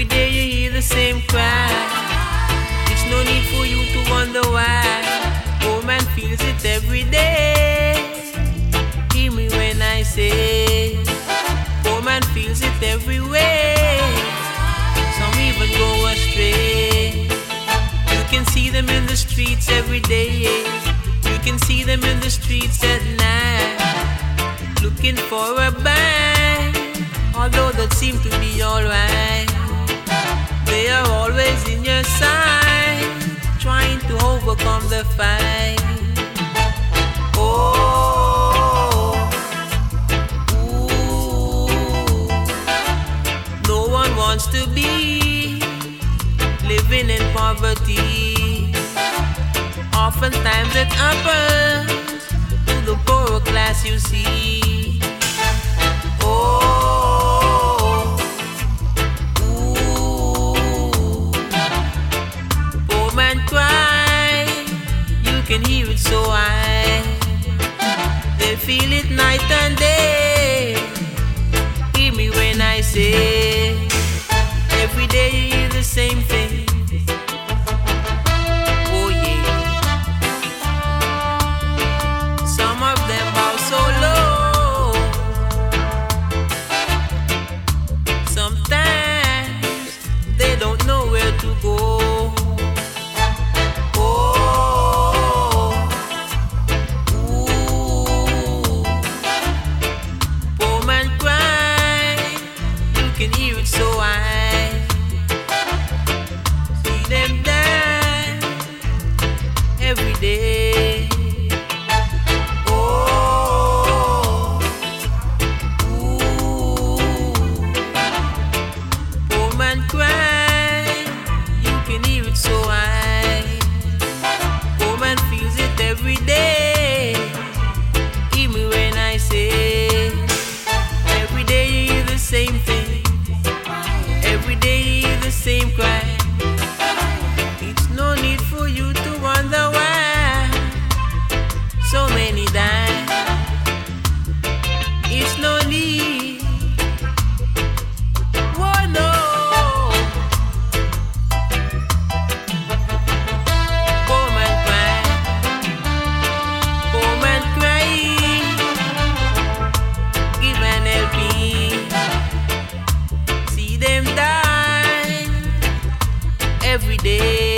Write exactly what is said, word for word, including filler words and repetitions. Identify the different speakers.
Speaker 1: Every day you hear the same cry. It's no need for you to wonder why. Poor man feels it every day. Hear me when I say, poor man feels it every way. Some even go astray. You can see them in the streets every day. You can see them in the streets at night, looking for a bite. Although that seems to be alright, they are always in your side, trying to overcome the fight. Oh, ooh, no one wants to be living in poverty. Oftentimes it happens to the poorer class, you see. Oh, ooh, poor man cry, you can hear it so high. They feel it night and day. Hear me when I say, every day you hear the same thing. Oh yeah. Some of them bow so low. Sometimes they don't know where to go. Oh, ooh, poor man cry, you can hear it so high. See them die every day. Oh, ooh, poor man cry, you can hear it so high. Poor man feels it every day. Hear me when I say, every day you hear the same thing. Every day you hear the same cry. It's no need for you to wonder why so many die. It's no need. Oh no. Poor man cry. Poor man cry. Give an helping. See them die every day.